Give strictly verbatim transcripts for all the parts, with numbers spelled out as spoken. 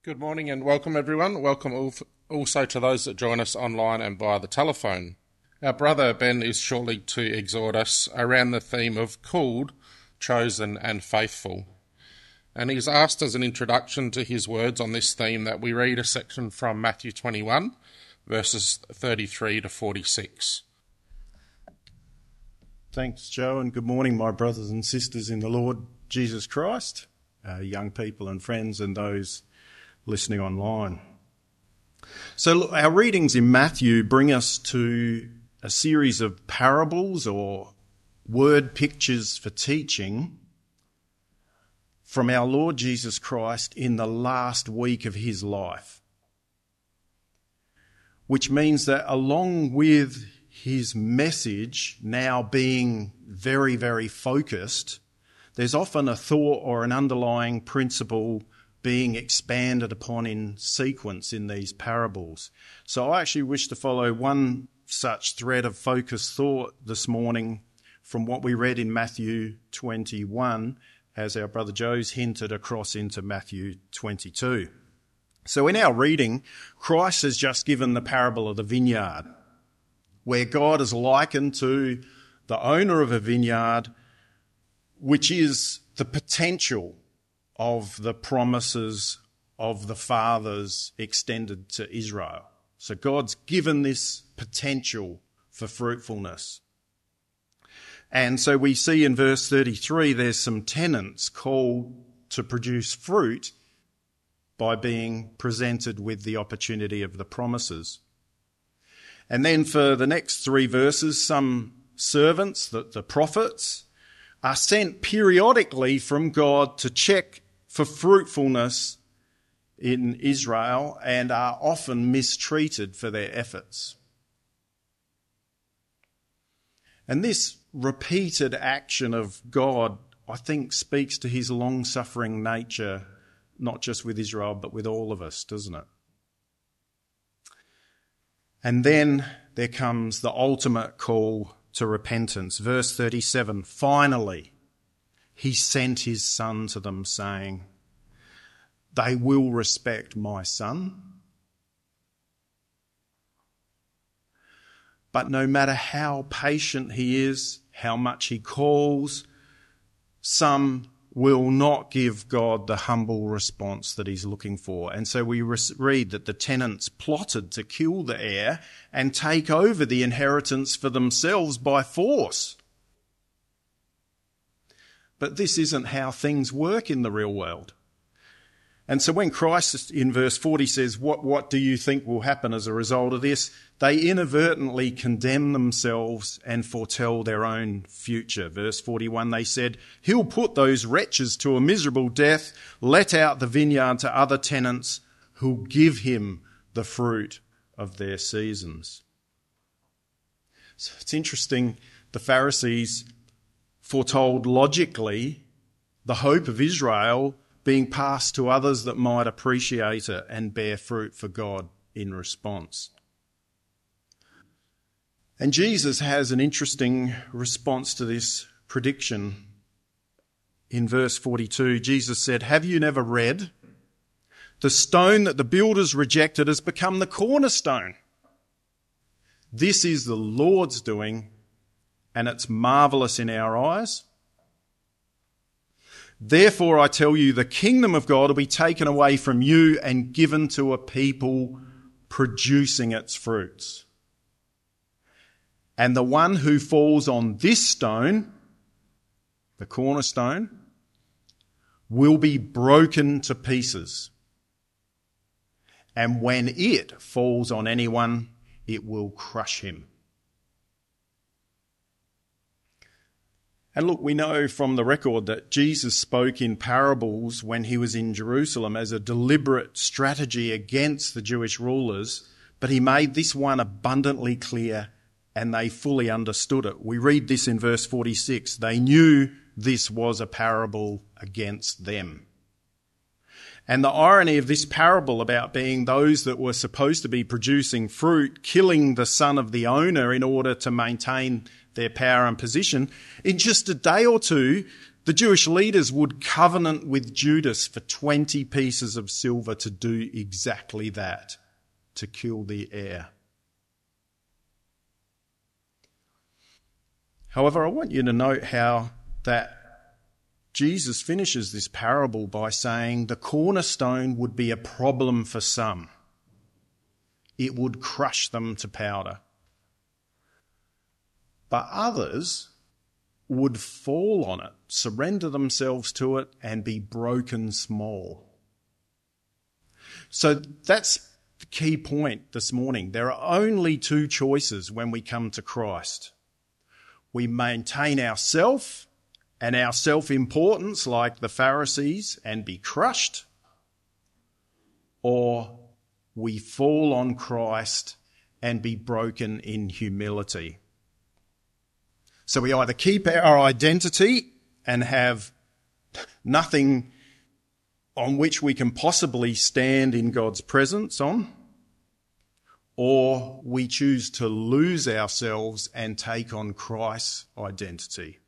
Good morning and welcome everyone. Welcome also to those that join us online and via the telephone. Our brother Ben is shortly to exhort us around the theme of called, chosen and faithful. And he's asked as an introduction to his words on this theme that we read a section from Matthew twenty-one, verses thirty-three to forty-six. Thanks, Joe, and good morning, my brothers and sisters in the Lord Jesus Christ, uh, young people and friends and those listening online. So look, our readings in Matthew bring us to a series of parables or word pictures for teaching from our Lord Jesus Christ in the last week of his life, which means that along with his message now being very, very focused, there's often a thought or an underlying principle being expanded upon in sequence in these parables. So I actually wish to follow one such thread of focused thought this morning from what we read in Matthew twenty-one, as our brother Joe's hinted across into Matthew twenty-two. So in our reading, Christ has just given the parable of the vineyard, where God is likened to the owner of a vineyard, which is the potential of the promises of the fathers extended to Israel. So God's given this potential for fruitfulness. And so we see in verse thirty-three, there's some tenants called to produce fruit by being presented with the opportunity of the promises. And then for the next three verses, some servants, the, the prophets, are sent periodically from God to check for fruitfulness in Israel and are often mistreated for their efforts. And this repeated action of God, I think, speaks to his long-suffering nature, not just with Israel, but with all of us, doesn't it? And then there comes the ultimate call to repentance. Verse thirty-seven, finally, he sent his son to them, saying, they will respect my son. But no matter how patient he is, how much he calls, some will not give God the humble response that he's looking for. And so we read that the tenants plotted to kill the heir and take over the inheritance for themselves by force. But this isn't how things work in the real world. And so when Christ in verse forty says, what, what do you think will happen as a result of this? They inadvertently condemn themselves and foretell their own future. Verse forty-one, they said, he'll put those wretches to a miserable death, let out the vineyard to other tenants who'll give him the fruit of their seasons. So it's interesting, the Pharisees foretold logically the hope of Israel being passed to others that might appreciate it and bear fruit for God in response. And Jesus has an interesting response to this prediction. In verse forty-two, Jesus said, have you never read? The stone that the builders rejected has become the cornerstone. This is the Lord's doing, and it's marvellous in our eyes. Therefore, I tell you, the kingdom of God will be taken away from you and given to a people producing its fruits. And the one who falls on this stone, the cornerstone, will be broken to pieces. And when it falls on anyone, it will crush him. And look, we know from the record that Jesus spoke in parables when he was in Jerusalem as a deliberate strategy against the Jewish rulers, but he made this one abundantly clear and they fully understood it. We read this in verse forty-six. They knew this was a parable against them. And the irony of this parable about being those that were supposed to be producing fruit, killing the son of the owner in order to maintain their power and position, in just a day or two, The Jewish leaders would covenant with Judas for twenty pieces of silver to do exactly that, to kill the heir. However, I want you to note how that Jesus finishes this parable by saying the cornerstone would be a problem for some. It would crush them to powder. But others would fall on it, surrender themselves to it, and be broken small. So that's the key point this morning. There are only two choices when we come to Christ. We maintain ourself and our self-importance like the Pharisees and be crushed, or we fall on Christ and be broken in humility. So we either keep our identity and have nothing on which we can possibly stand in God's presence on, or we choose to lose ourselves and take on Christ's identity.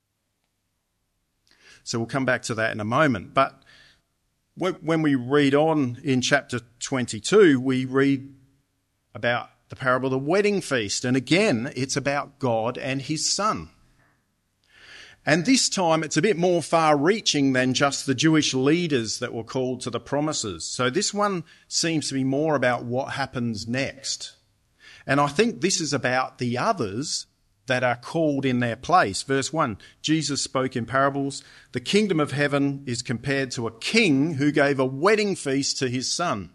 So we'll come back to that in a moment. But when we read on in chapter twenty-two, we read about the parable of the wedding feast. And again, it's about God and his Son. And this time it's a bit more far-reaching than just the Jewish leaders that were called to the promises. So this one seems to be more about what happens next. And I think this is about the others that are called in their place. Verse one, Jesus spoke in parables. The kingdom of heaven is compared to a king who gave a wedding feast to his son.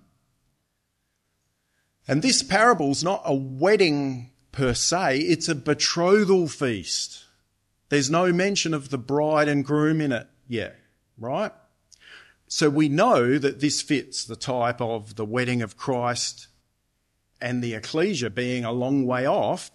And this parable's not a wedding per se, it's a betrothal feast. There's no mention of the bride and groom in it yet, right? So we know that this fits the type of the wedding of Christ and the ecclesia being a long way off.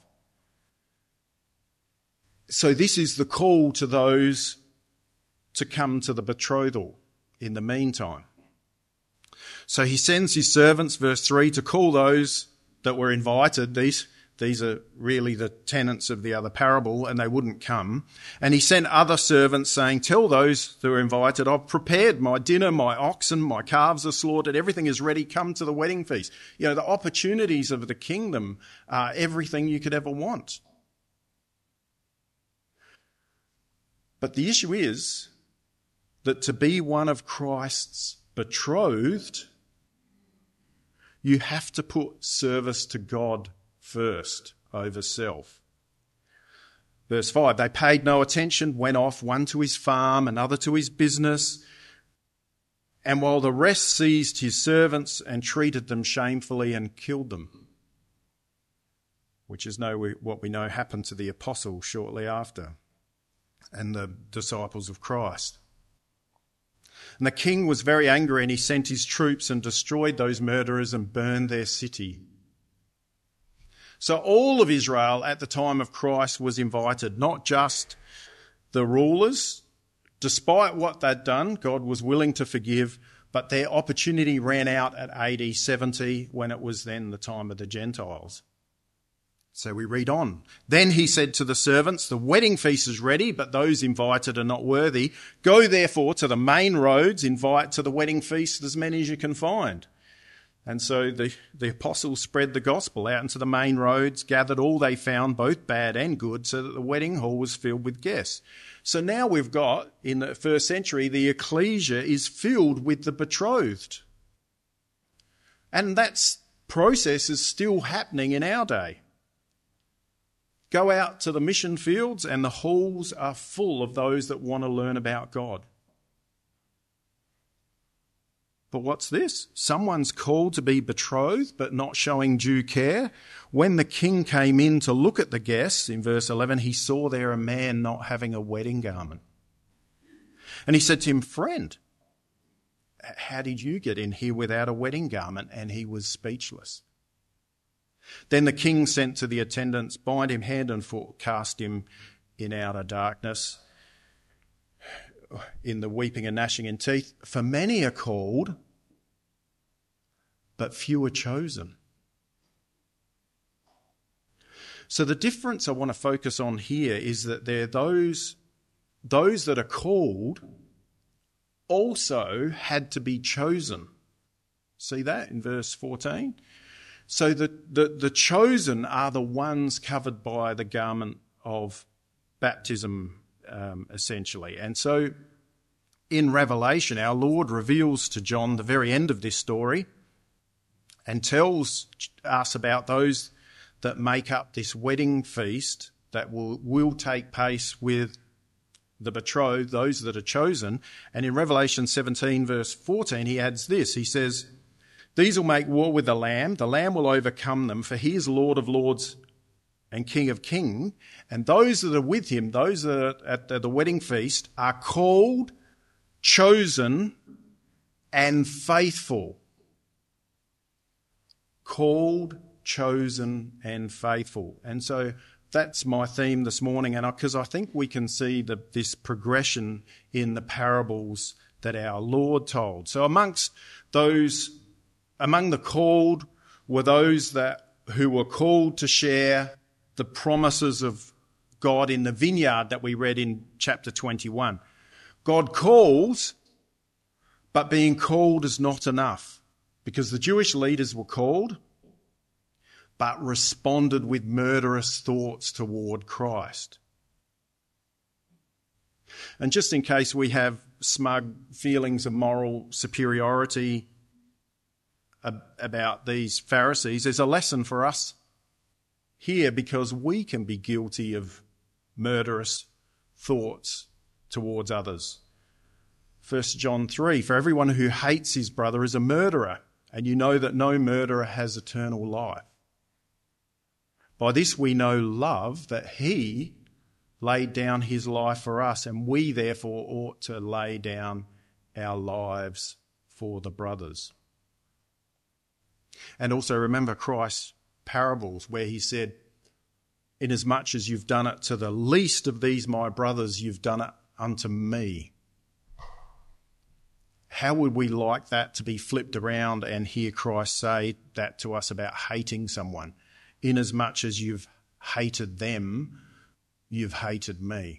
So this is the call to those to come to the betrothal in the meantime. So he sends his servants, verse three, to call those that were invited. These, these are really the tenants of the other parable, and they wouldn't come. And he sent other servants saying, tell those that were invited, I've prepared my dinner, my oxen, my calves are slaughtered, everything is ready, come to the wedding feast. You know, the opportunities of the kingdom are everything you could ever want. But the issue is that to be one of Christ's betrothed, you have to put service to God first over self. Verse five, they paid no attention, went off, one to his farm, another to his business. And while the rest seized his servants and treated them shamefully and killed them, which is no, what we know happened to the apostles shortly after and the disciples of Christ. And the king was very angry, and he sent his troops and destroyed those murderers and burned their city. So all of Israel at the time of Christ was invited, not just the rulers. Despite what they'd done, God was willing to forgive, but their opportunity ran out at A D seventy, when it was then the time of the Gentiles. So we read on. Then he said to the servants, the wedding feast is ready, but those invited are not worthy. Go therefore to the main roads, invite to the wedding feast as many as you can find. And so the, the apostles spread the gospel out into the main roads, gathered all they found, both bad and good, so that the wedding hall was filled with guests. So now we've got, in the first century, the ecclesia is filled with the betrothed. And that process is still happening in our day. Go out to the mission fields and the halls are full of those that want to learn about God. But what's this? Someone's called to be betrothed but not showing due care. When the king came in to look at the guests, in verse eleven, he saw there a man not having a wedding garment. And he said to him, friend, how did you get in here without a wedding garment? And he was speechless. Then the king sent to the attendants, bind him hand and foot, cast him in outer darkness, in the weeping and gnashing in teeth. For many are called, but few are chosen. So the difference I want to focus on here is that there are those those that are called also had to be chosen. See that in verse fourteen? So the, the, the chosen are the ones covered by the garment of baptism, um, essentially. And so in Revelation, our Lord reveals to John the very end of this story and tells us about those that make up this wedding feast that will, will take place with the betrothed, those that are chosen. And in Revelation seventeen, verse fourteen, he adds this. He says, "These will make war with the Lamb. The Lamb will overcome them, for he is Lord of lords and King of kings. And those that are with him, those that are at the wedding feast, are called, chosen, and faithful." Called, chosen, and faithful. And so that's my theme this morning, and because I, I think we can see the, this progression in the parables that our Lord told. So amongst those, among the called were those that who were called to share the promises of God in the vineyard that we read in chapter twenty-one. God calls, but being called is not enough, because the Jewish leaders were called, but responded with murderous thoughts toward Christ. And just in case we have smug feelings of moral superiority ab- about these Pharisees, there's a lesson for us here, because we can be guilty of murderous thoughts towards others. First John three, "For everyone who hates his brother is a murderer, and you know that no murderer has eternal life. By this we know love, that he laid down his life for us, and we therefore ought to lay down our lives for the brothers." And also remember Christ's parables, where he said, "Inasmuch as you've done it to the least of these my brothers, you've done it unto me." How would we like that to be flipped around and hear Christ say that to us about hating someone? "Inasmuch as you've hated them, you've hated me."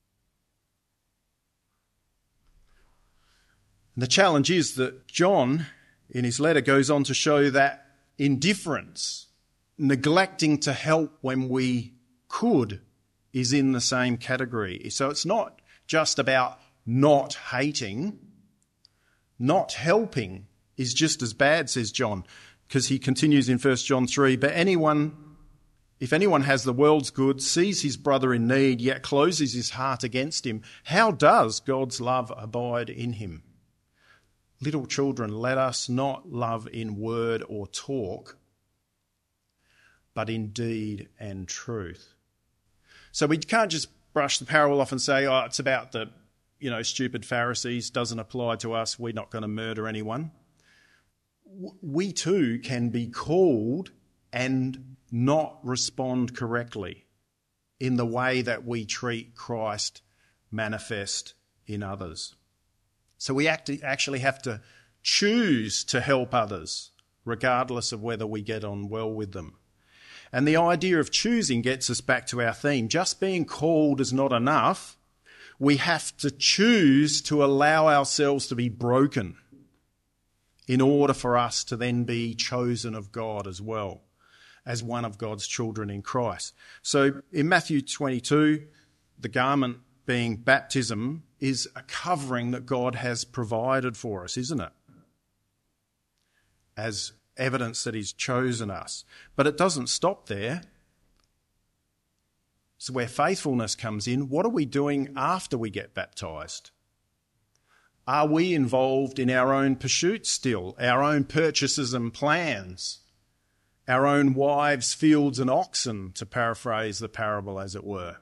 And the challenge is that John, in his letter, goes on to show that indifference, neglecting to help when we could, is in the same category. So it's not just about not hating. Not helping is just as bad, says John, because he continues in First John three, "But anyone, if anyone has the world's goods, sees his brother in need, yet closes his heart against him, how does God's love abide in him? Little children, let us not love in word or talk, but in deed and truth." So we can't just brush the parable off and say, oh, it's about the, you know, stupid Pharisees, doesn't apply to us, we're not going to murder anyone. We too can be called and not respond correctly in the way that we treat Christ manifest in others. So we act- actually have to choose to help others, regardless of whether we get on well with them. And the idea of choosing gets us back to our theme. Just being called is not enough. We have to choose to allow ourselves to be broken in order for us to then be chosen of God as well, as one of God's children in Christ. So in Matthew twenty-two, the garment being baptism is a covering that God has provided for us, isn't it? As evidence that he's chosen us. But it doesn't stop there. So where faithfulness comes in, what are we doing after we get baptised? Are we involved in our own pursuits still, our own purchases and plans, our own wives, fields and oxen, to paraphrase the parable as it were?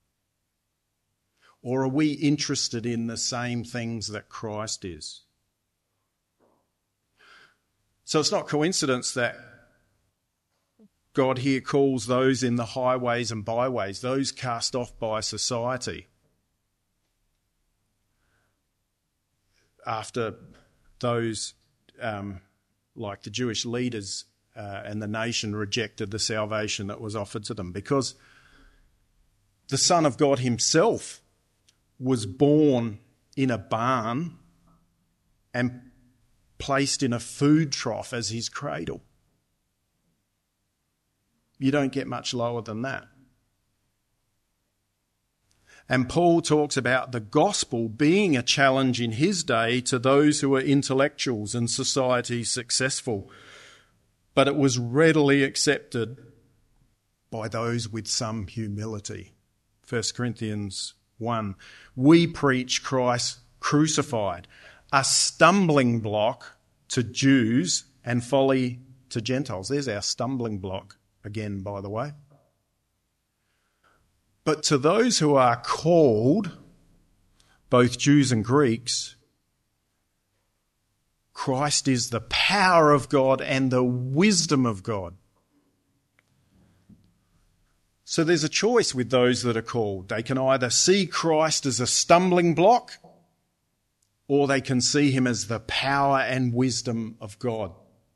Or are we interested in the same things that Christ is? So it's not coincidence that God here calls those in the highways and byways, those cast off by society, after those, um, like the Jewish leaders uh, and the nation, rejected the salvation that was offered to them, because the Son of God himself was born in a barn and placed in a food trough as his cradle. You don't get much lower than that. And Paul talks about the gospel being a challenge in his day to those who are intellectuals and society successful. But it was readily accepted by those with some humility. First Corinthians one. We preach Christ crucified, a stumbling block to Jews and folly to Gentiles. There's our stumbling block again, by the way. But to those who are called, both Jews and Greeks, Christ is the power of God and the wisdom of God. So there's a choice with those that are called. They can either see Christ as a stumbling block, or they can see him as the power and wisdom of God.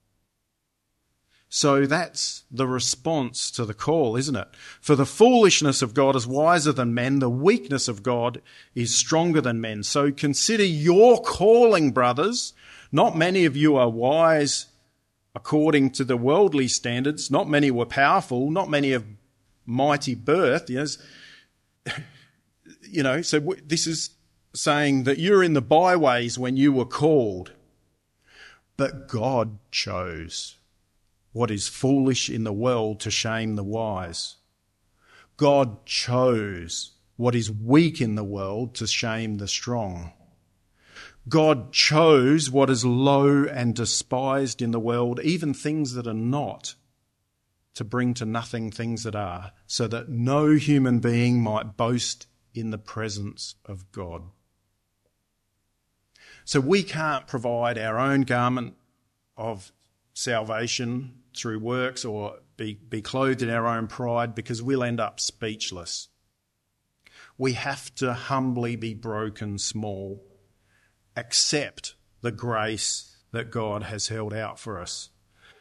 So that's the response to the call, isn't it? For the foolishness of God is wiser than men, the weakness of God is stronger than men. So consider your calling, brothers. Not many of you are wise according to the worldly standards. Not many were powerful. Not many of mighty birth. You know, you know so this is saying that you're in the byways when you were called. But God chose what is foolish in the world to shame the wise. God chose what is weak in the world to shame the strong. God chose what is low and despised in the world, even things that are not, to bring to nothing things that are, so that no human being might boast in the presence of God. So we can't provide our own garment of salvation through works or be, be clothed in our own pride, because we'll end up speechless. We have to humbly be broken small, accept the grace that God has held out for us.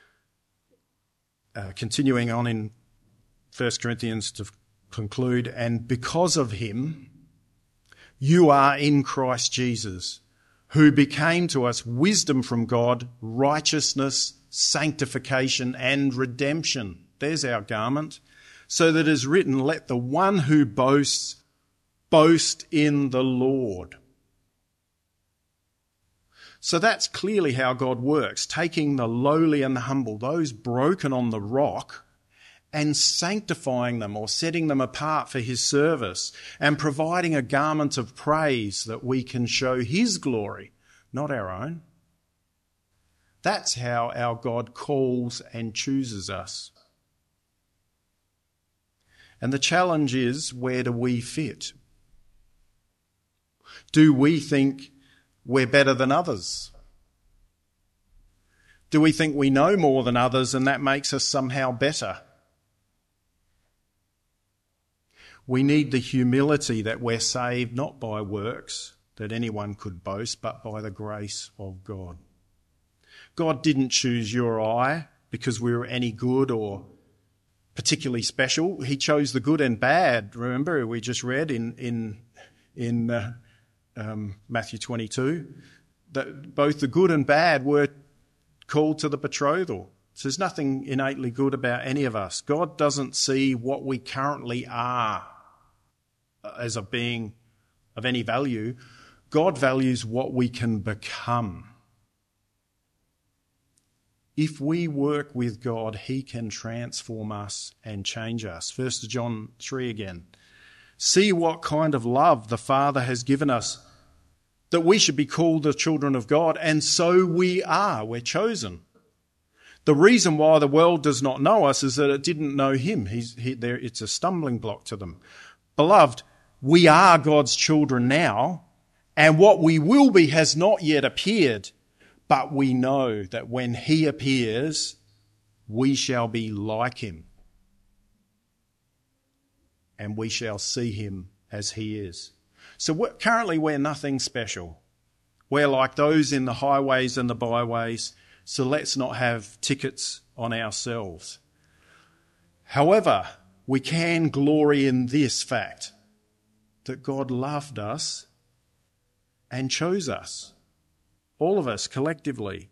Uh, continuing on in First Corinthians to conclude, and because of him, you are in Christ Jesus, who became to us wisdom from God, righteousness, sanctification and redemption. There's our garment. So that it is written, let the one who boasts, boast in the Lord. So that's clearly how God works, taking the lowly and the humble, those broken on the rock, and sanctifying them or setting them apart for his service and providing a garment of praise that we can show his glory, not our own. That's how our God calls and chooses us. And the challenge is, where do we fit? Do we think we're better than others? Do we think we know more than others and that makes us somehow better? We need the humility that we're saved not by works that anyone could boast, but by the grace of God. God didn't choose you or I because we were any good or particularly special. He chose the good and bad. Remember, we just read in in in uh, um, Matthew twenty-two that both the good and bad were called to the betrothal. So there's nothing innately good about any of us. God doesn't see what we currently are as a being of any value. God values what we can become. If we work with God, he can transform us and change us. First John three again. See what kind of love the Father has given us, that we should be called the children of God, and so we are. We're chosen. The reason why the world does not know us is that it didn't know him. He's, he, there, it's a stumbling block to them. Beloved, we are God's children now, and what we will be has not yet appeared. But we know that when he appears, we shall be like him. And we shall see him as he is. So we're, currently we're nothing special. We're like those in the highways and the byways. So let's not have tickets on ourselves. However, we can glory in this fact, that God loved us and chose us, all of us collectively.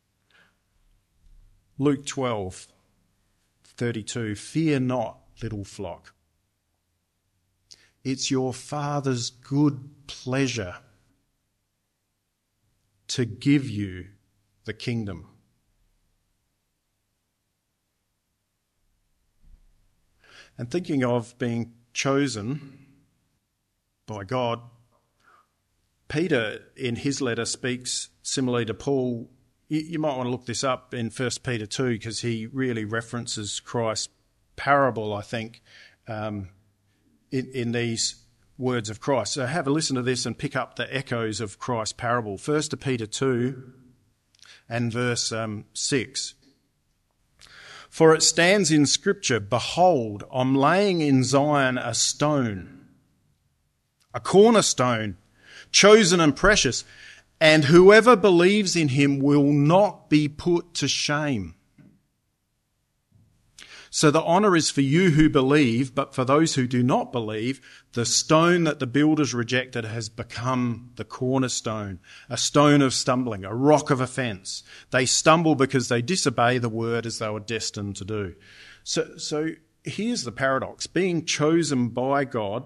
Luke twelve thirty-two, fear not, little flock. It's your Father's good pleasure to give you the kingdom. And thinking of being chosen by God, Peter in his letter speaks similarly to Paul. You, you might want to look this up in First Peter two because he really references Christ's parable, I think, um, in, in these words of Christ. So have a listen to this and pick up the echoes of Christ's parable. First Peter two and verse um, six. For it stands in Scripture, behold, I'm laying in Zion a stone, a cornerstone, chosen and precious, and whoever believes in him will not be put to shame. So the honour is for you who believe, but for those who do not believe, the stone that the builders rejected has become the cornerstone, a stone of stumbling, a rock of offence. They stumble because they disobey the word as they were destined to do. So, so here's the paradox. Being chosen by God,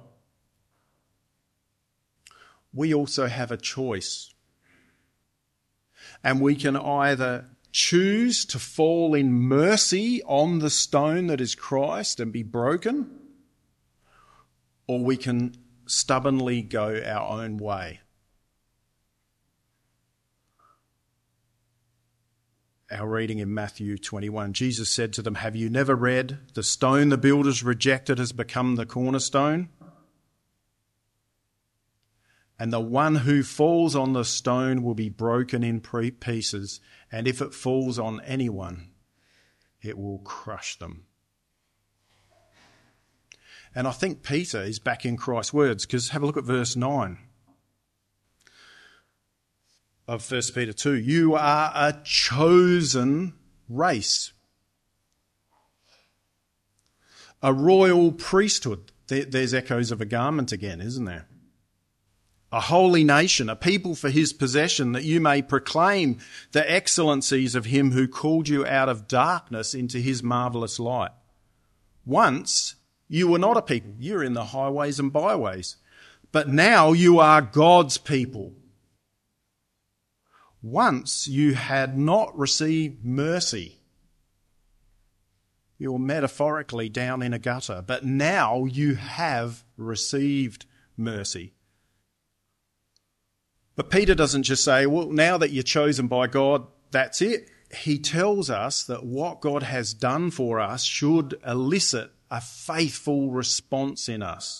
we also have a choice. And we can either choose to fall in mercy on the stone that is Christ and be broken, or we can stubbornly go our own way. Our reading in Matthew twenty-one, Jesus said to them, have you never read, the stone the builders rejected has become the cornerstone? And the one who falls on the stone will be broken in pieces, and if it falls on anyone, it will crush them. And I think Peter is back in Christ's words, because have a look at verse nine of First Peter two. You are a chosen race, a royal priesthood. There, there's echoes of a garment again, isn't there? A holy nation, a people for his possession, that you may proclaim the excellencies of him who called you out of darkness into his marvellous light. Once you were not a people, you were in the highways and byways, but now you are God's people. Once you had not received mercy. You were metaphorically down in a gutter, but now you have received mercy. But Peter doesn't just say, well, now that you're chosen by God, that's it. He tells us that what God has done for us should elicit a faithful response in us.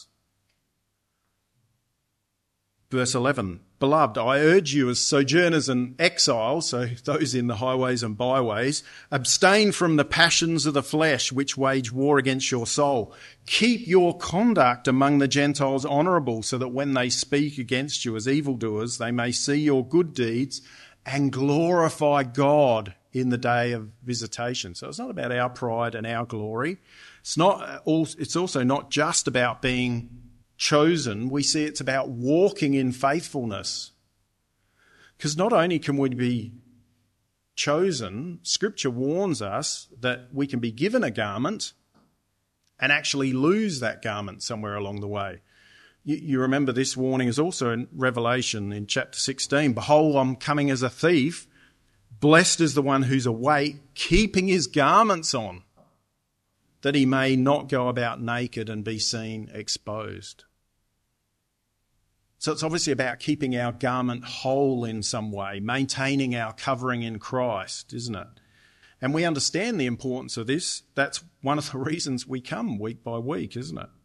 Verse eleven, beloved, I urge you as sojourners and exiles, so those in the highways and byways, abstain from the passions of the flesh which wage war against your soul. Keep your conduct among the Gentiles honourable, so that when they speak against you as evildoers, they may see your good deeds and glorify God in the day of visitation. So it's not about our pride and our glory. It's not. It's also not just about being chosen. We see it's about walking in faithfulness. Because not only can we be chosen, Scripture warns us that we can be given a garment and actually lose that garment somewhere along the way. You, you remember this warning is also in Revelation in chapter sixteen. Behold, I'm coming as a thief. Blessed is the one who's awake, keeping his garments on, that he may not go about naked and be seen exposed. So it's obviously about keeping our garment whole in some way, maintaining our covering in Christ, isn't it? And we understand the importance of this. That's one of the reasons we come week by week, isn't it?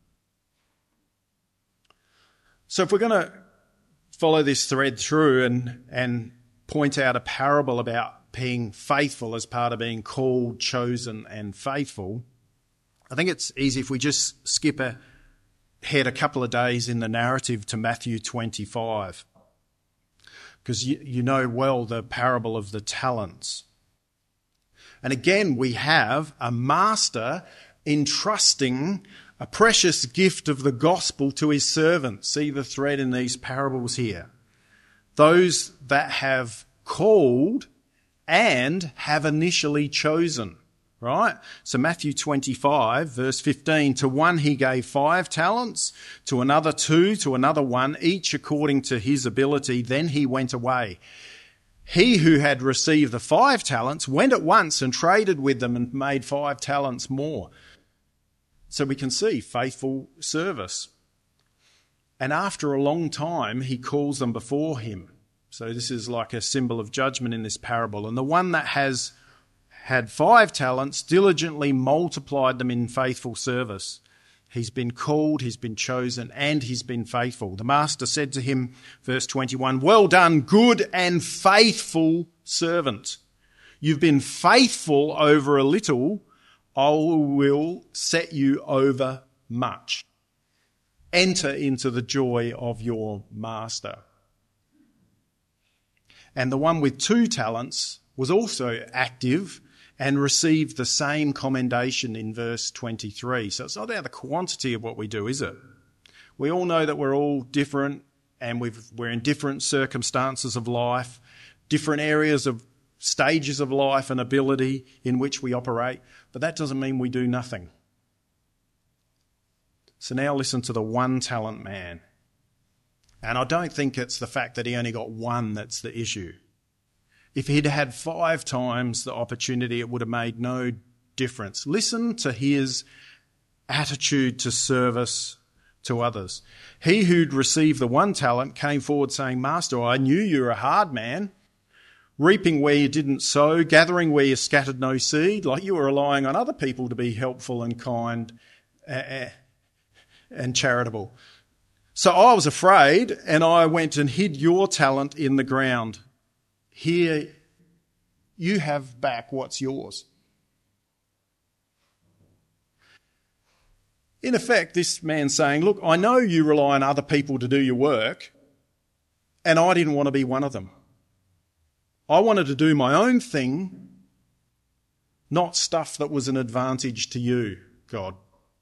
So if we're going to follow this thread through and, and point out a parable about being faithful as part of being called, chosen and faithful, I think it's easy if we just skip ahead a couple of days in the narrative to Matthew twenty-five, because you, you know well the parable of the talents. And again, we have a master entrusting a precious gift of the gospel to his servants. See the thread in these parables here. Those that have called and have initially chosen, right? So Matthew twenty-five, verse fifteen, to one he gave five talents, to another two, to another one, each according to his ability. Then he went away. He who had received the five talents went at once and traded with them and made five talents more. So we can see faithful service. And after a long time, he calls them before him. So this is like a symbol of judgment in this parable. And the one that has had five talents diligently multiplied them in faithful service. He's been called, he's been chosen, and he's been faithful. The master said to him, verse twenty-one, well done, good and faithful servant. You've been faithful over a little, I will set you over much. Enter into the joy of your master. And the one with two talents was also active and received the same commendation in verse twenty-three. So it's not about the quantity of what we do, is it? We all know that we're all different and we've, we're in different circumstances of life, different areas of stages of life and ability in which we operate, but that doesn't mean we do nothing. So now listen to the one talent man. And I don't think it's the fact that he only got one that's the issue. If he'd had five times the opportunity, it would have made no difference. Listen to his attitude to service to others. He who'd received the one talent came forward saying, Master, I knew you were a hard man, reaping where you didn't sow, gathering where you scattered no seed, like you were relying on other people to be helpful and kind and charitable. So I was afraid and I went and hid your talent in the ground. Here, you have back what's yours. In effect, this man's saying, look, I know you rely on other people to do your work, and I didn't want to be one of them. I wanted to do my own thing, not stuff that was an advantage to you, God.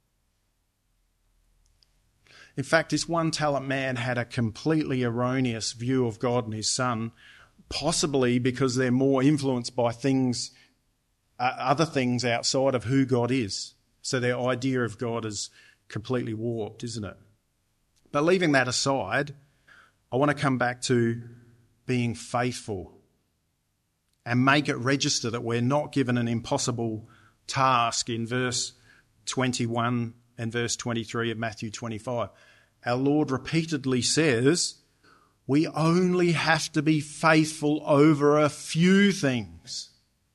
In fact, this one talent man had a completely erroneous view of God and his son, possibly because they're more influenced by things, uh, other things outside of who God is. So their idea of God is completely warped, isn't it? But leaving that aside, I want to come back to being faithful and make it register that we're not given an impossible task in verse twenty-one and verse twenty-three of Matthew twenty-five. Our Lord repeatedly says, we only have to be faithful over a few things.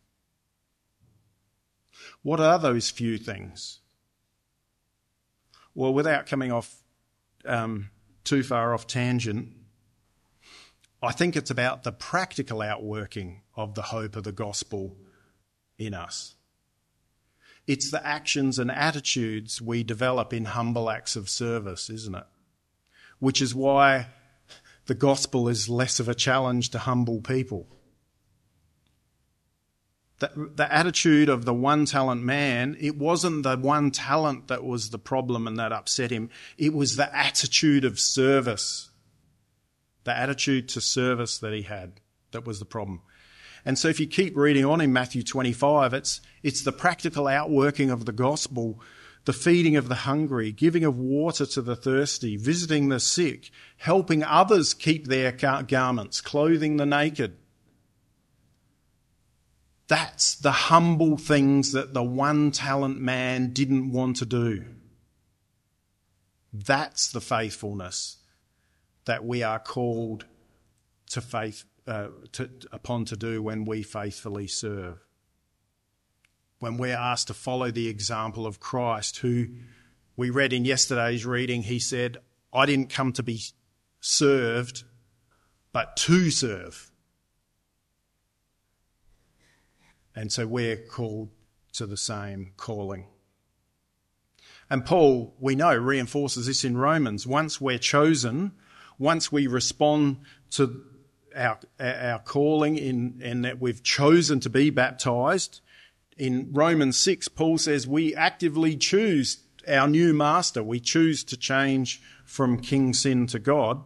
What are those few things? Well, without coming off um, too far off tangent, I think it's about the practical outworking of the hope of the gospel in us. It's the actions and attitudes we develop in humble acts of service, isn't it? Which is why the gospel is less of a challenge to humble people. The, the attitude of the one talent man, it wasn't the one talent that was the problem and that upset him. It was the attitude of service. The attitude to service that he had that was the problem. And so if you keep reading on in Matthew twenty-five, it's, it's the practical outworking of the gospel, the feeding of the hungry, giving of water to the thirsty, visiting the sick, helping others keep their garments, clothing the naked. That's the humble things that the one talent man didn't want to do. That's the faithfulness that we are called to faith uh, to, upon to do when we faithfully serve. When we're asked to follow the example of Christ, who we read in yesterday's reading, he said, I didn't come to be served, but to serve. And so we're called to the same calling. And Paul, we know, reinforces this in Romans. Once we're chosen, once we respond to our, our calling in, in that we've chosen to be baptised, in Romans six, Paul says we actively choose our new master, we choose to change from king sin to God,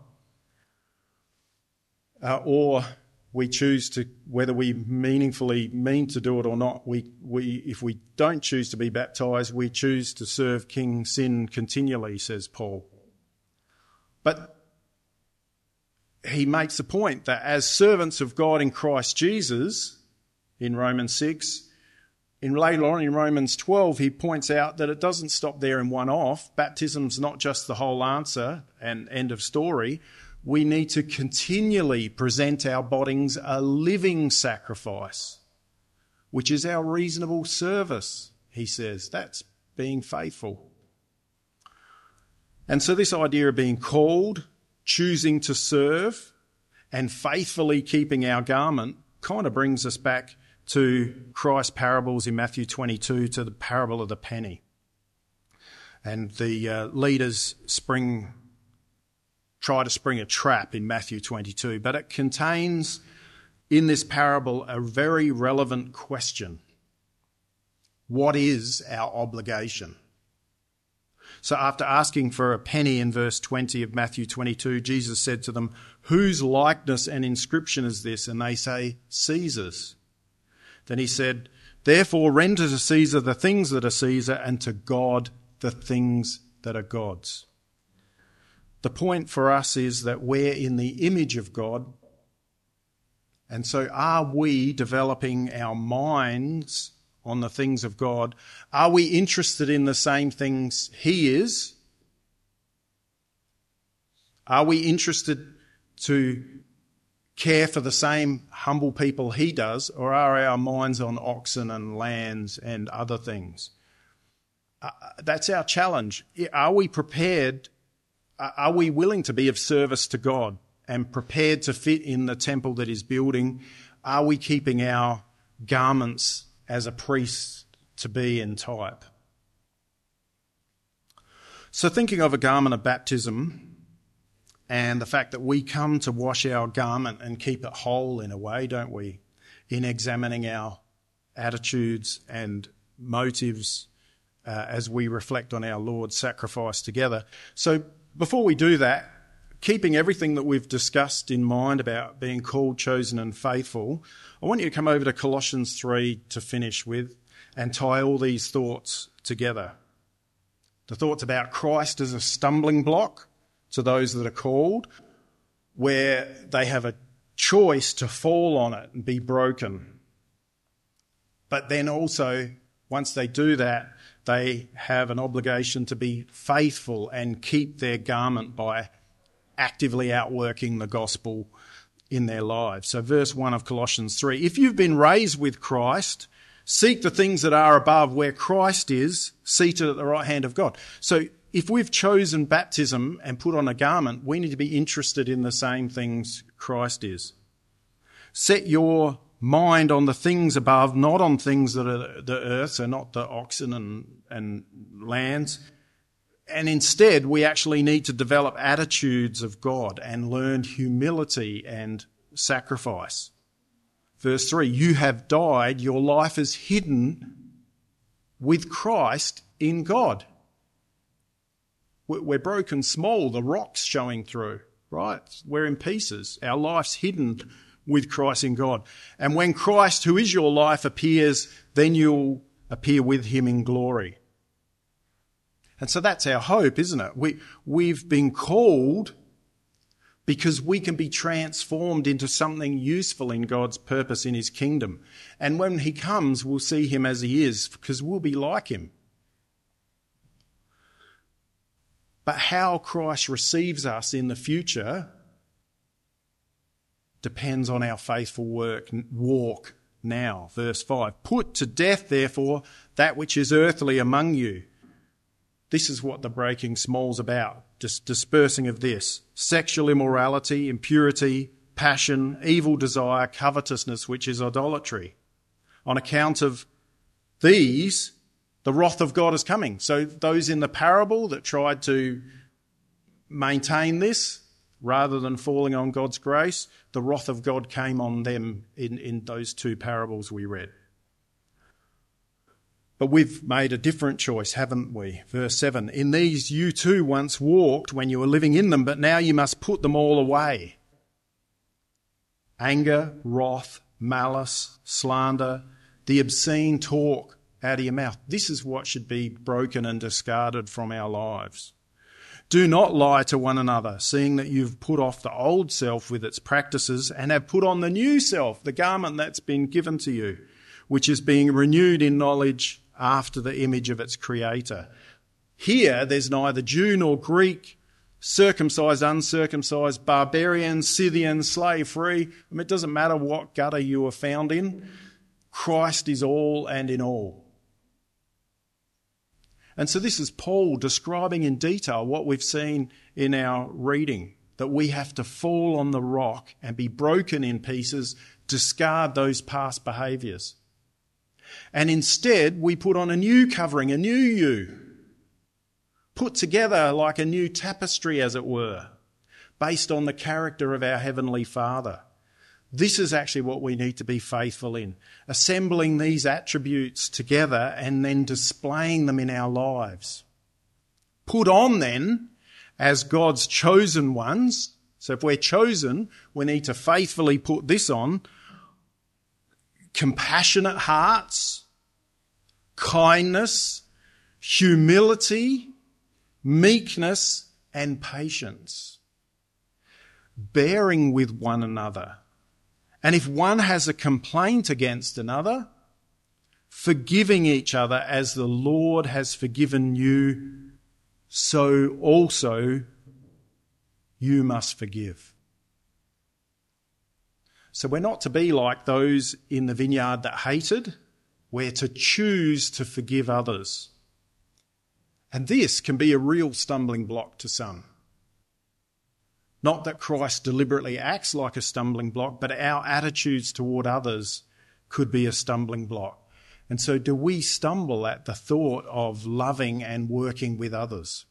uh, or we choose to, whether we meaningfully mean to do it or not, we, we if we don't choose to be baptised, we choose to serve king sin continually, says Paul. But he makes the point that as servants of God in Christ Jesus, in Romans six, in later on in Romans twelve, he points out that it doesn't stop there in one off. Baptism's not just the whole answer and end of story. We need to continually present our bodies a living sacrifice, which is our reasonable service, he says. That's being faithful. And so this idea of being called, choosing to serve, and faithfully keeping our garment kind of brings us back to Christ's parables in Matthew twenty-two, to the parable of the penny. And the uh, leaders spring, try to spring a trap in Matthew twenty-two, but it contains in this parable a very relevant question. What is our obligation? So after asking for a penny in verse twenty of Matthew twenty-two, Jesus said to them, "Whose likeness and inscription is this?" And they say, "Caesar's." Then he said, "Therefore render to Caesar the things that are Caesar, and to God the things that are God's." The point for us is that we're in the image of God. And so are we developing our minds on the things of God? Are we interested in the same things he is? Are we interested to care for the same humble people he does, or are our minds on oxen and lands and other things? Uh, that's our challenge. Are we prepared? Are we willing to be of service to God and prepared to fit in the temple that he's building? Are we keeping our garments as a priest to be in type? So thinking of a garment of baptism and the fact that we come to wash our garment and keep it whole in a way, don't we, in examining our attitudes and motives uh, as we reflect on our Lord's sacrifice together. So before we do that, keeping everything that we've discussed in mind about being called, chosen and faithful, I want you to come over to Colossians three to finish with and tie all these thoughts together. The thoughts about Christ as a stumbling block to those that are called, where they have a choice to fall on it and be broken. But then also, once they do that, they have an obligation to be faithful and keep their garment by actively outworking the gospel in their lives. So verse one of Colossians three, if you've been raised with Christ, seek the things that are above where Christ is, seated at the right hand of God. So if we've chosen baptism and put on a garment, we need to be interested in the same things Christ is. Set your mind on the things above, not on things that are the earth, so not the oxen and, and lands. And instead, we actually need to develop attitudes of God and learn humility and sacrifice. Verse three, you have died, your life is hidden with Christ in God. We're broken small, the rock's showing through, right? We're in pieces. Our life's hidden with Christ in God. And when Christ, who is your life, appears, then you'll appear with him in glory. And so that's our hope, isn't it? We, we've been called because we can be transformed into something useful in God's purpose in his kingdom. And when he comes, we'll see him as he is, because we'll be like him. But how Christ receives us in the future depends on our faithful work, walk now. Verse five, put to death, therefore, that which is earthly among you. This is what the breaking small's about, just dispersing of this. Sexual immorality, impurity, passion, evil desire, covetousness, which is idolatry. On account of these, the wrath of God is coming. So those in the parable that tried to maintain this, rather than falling on God's grace, the wrath of God came on them in, in those two parables we read. But we've made a different choice, haven't we? Verse seven, in these you too once walked when you were living in them, but now you must put them all away. Anger, wrath, malice, slander, the obscene talk out of your mouth. This is what should be broken and discarded from our lives. Do not lie to one another, seeing that you've put off the old self with its practices and have put on the new self, the garment that's been given to you, which is being renewed in knowledge after the image of its creator. Here, there's neither Jew nor Greek, circumcised, uncircumcised, barbarian, Scythian, slave free. I mean, it doesn't matter what gutter you are found in. Christ is all and in all. And so this is Paul describing in detail what we've seen in our reading, that we have to fall on the rock and be broken in pieces, discard those past behaviours. And instead, we put on a new covering, a new you, put together like a new tapestry, as it were, based on the character of our Heavenly Father. This is actually what we need to be faithful in, assembling these attributes together and then displaying them in our lives. Put on then, as God's chosen ones, so if we're chosen, we need to faithfully put this on, compassionate hearts, kindness, humility, meekness, and patience, bearing with one another. And if one has a complaint against another, forgiving each other as the Lord has forgiven you, so also you must forgive. So we're not to be like those in the vineyard that hated. We're to choose to forgive others. And this can be a real stumbling block to some. Not that Christ deliberately acts like a stumbling block, but our attitudes toward others could be a stumbling block. And so do we stumble at the thought of loving and working with others?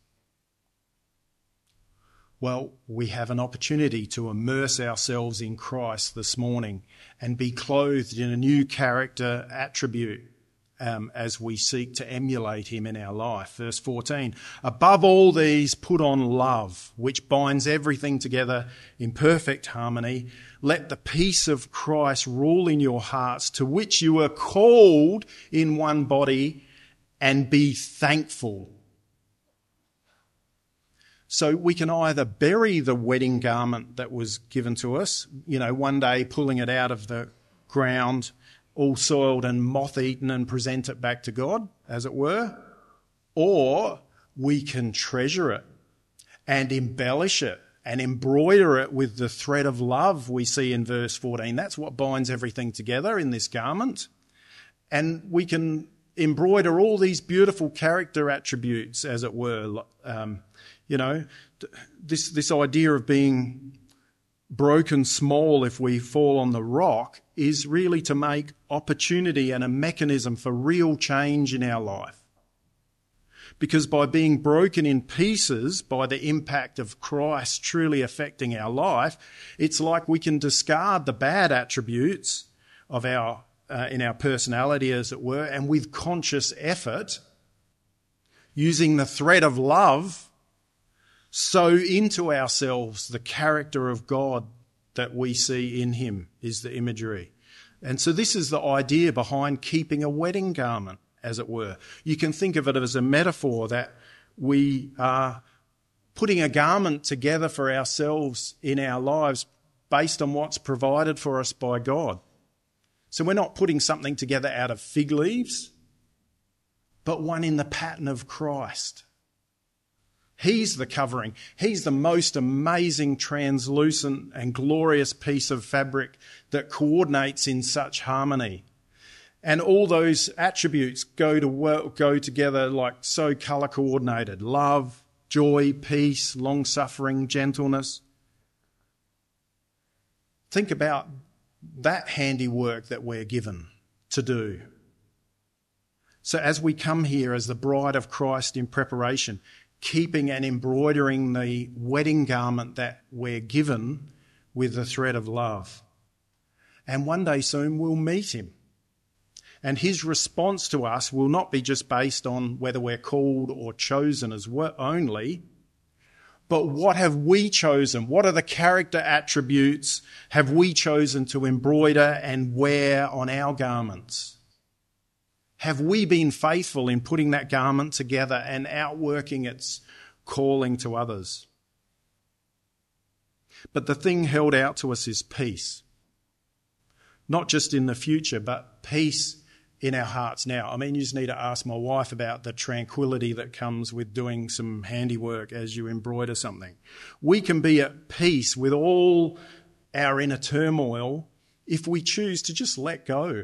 Well, we have an opportunity to immerse ourselves in Christ this morning and be clothed in a new character attribute um, as we seek to emulate him in our life. Verse fourteen, above all these put on love, which binds everything together in perfect harmony. Let the peace of Christ rule in your hearts, to which you are called in one body, and be thankful. So we can either bury the wedding garment that was given to us, you know, one day pulling it out of the ground, all soiled and moth-eaten, and present it back to God, as it were, or we can treasure it and embellish it and embroider it with the thread of love we see in verse fourteen. That's what binds everything together in this garment. And we can embroider all these beautiful character attributes, as it were. Um, you know, this this idea of being broken small if we fall on the rock is really to make opportunity and a mechanism for real change in our life. Because by being broken in pieces by the impact of Christ truly affecting our life, it's like we can discard the bad attributes of our uh, in our personality, as it were, and with conscious effort, using the thread of love, sow into ourselves the character of God that we see in him, is the imagery. And so this is the idea behind keeping a wedding garment, as it were. You can think of it as a metaphor that we are putting a garment together for ourselves in our lives based on what's provided for us by God. So we're not putting something together out of fig leaves, but one in the pattern of Christ. He's the covering. He's the most amazing, translucent and glorious piece of fabric that coordinates in such harmony. And all those attributes go to work, go together like so colour coordinated. Love, joy, peace, long-suffering, gentleness. Think about that handiwork that we're given to do. So as we come here as the bride of Christ in preparation, keeping and embroidering the wedding garment that we're given with the thread of love. And one day soon we'll meet him. And his response to us will not be just based on whether we're called or chosen as well only, but what have we chosen? What are the character attributes have we chosen to embroider and wear on our garments? Have we been faithful in putting that garment together and outworking its calling to others? But the thing held out to us is peace. Not just in the future, but peace in our hearts now. I mean, you just need to ask my wife about the tranquility that comes with doing some handiwork as you embroider something. We can be at peace with all our inner turmoil if we choose to just let go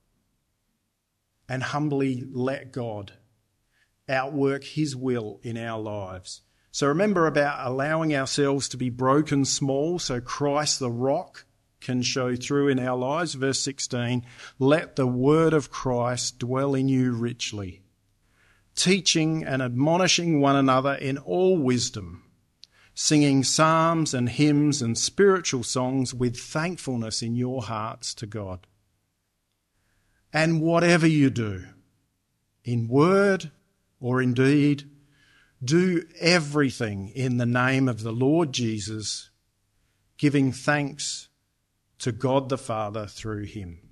and humbly let God outwork his will in our lives. So remember about allowing ourselves to be broken small so Christ the rock can show through in our lives. Verse sixteen, let the word of Christ dwell in you richly, teaching and admonishing one another in all wisdom, singing psalms and hymns and spiritual songs with thankfulness in your hearts to God. And whatever you do, in word or in deed, do everything in the name of the Lord Jesus, giving thanks to God the Father through him.